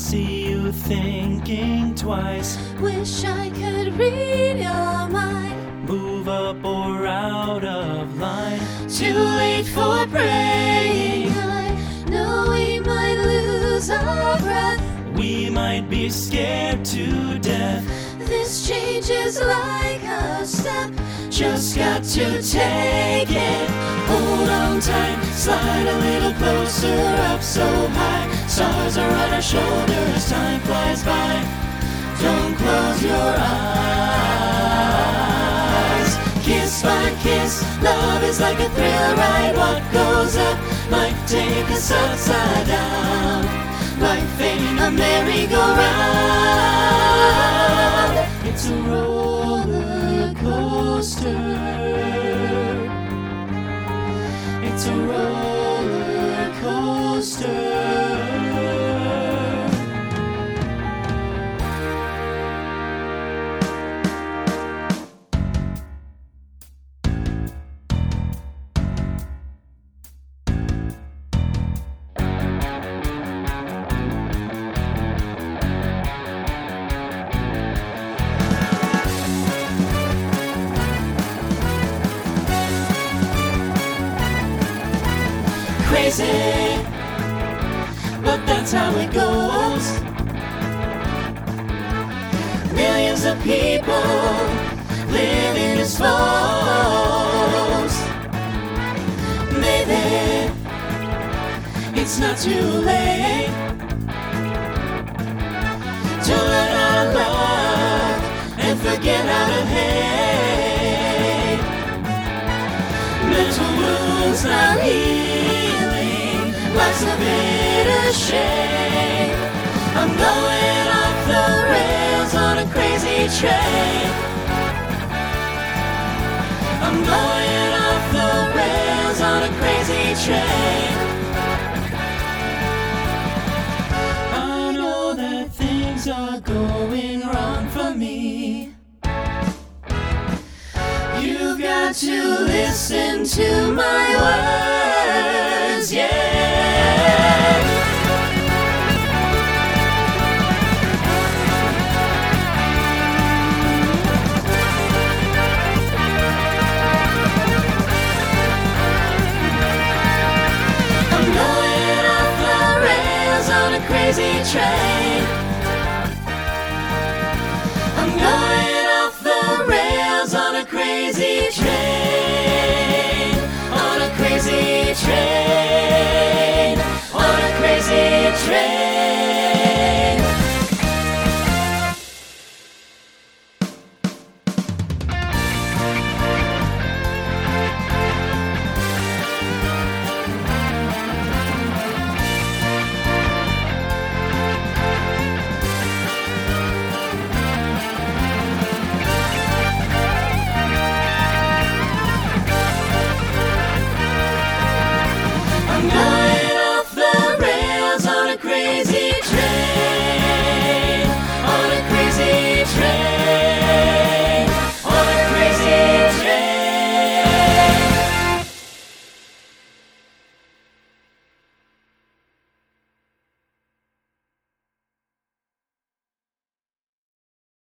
see you thinking twice. Wish I could read your mind. Move up or out of line. Too late for praying. I know we might lose our breath. We might be scared to death. This change is like a step. Just got to take it. Hold on tight, slide a little closer, up so high. Stars are on our shoulders, time flies by. Don't close your eyes. Kiss by kiss, love is like a thrill ride. What goes up might take us upside down. Like fate, a merry-go-round. It's a roller coaster. It's a roller coaster. Crazy, but that's how it goes. Millions of people living as foes. Maybe it's not too late to learn how to love and forget how to hate. Mental wounds not healing, life's a bitter shame. I'm going off the rails on a crazy train. I'm going off the rails on a crazy train. I know that things are going wrong for me. You've got to listen to my words, yeah. I'm going off the rails on a crazy train. I'm going off the rails on a crazy train.